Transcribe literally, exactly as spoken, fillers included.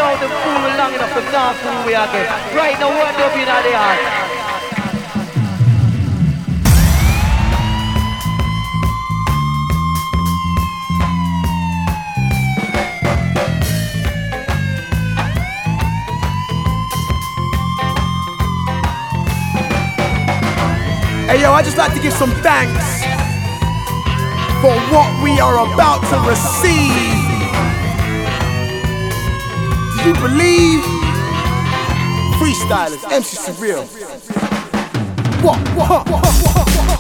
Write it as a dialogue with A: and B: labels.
A: now them fool we long enough, them not fool we again. Right now, one up in the heart.
B: Hey yo, I just like to give some thanks for what we are about to receive. Do you believe? Freestylers, M C Surreal. What, what, what, what, what, what?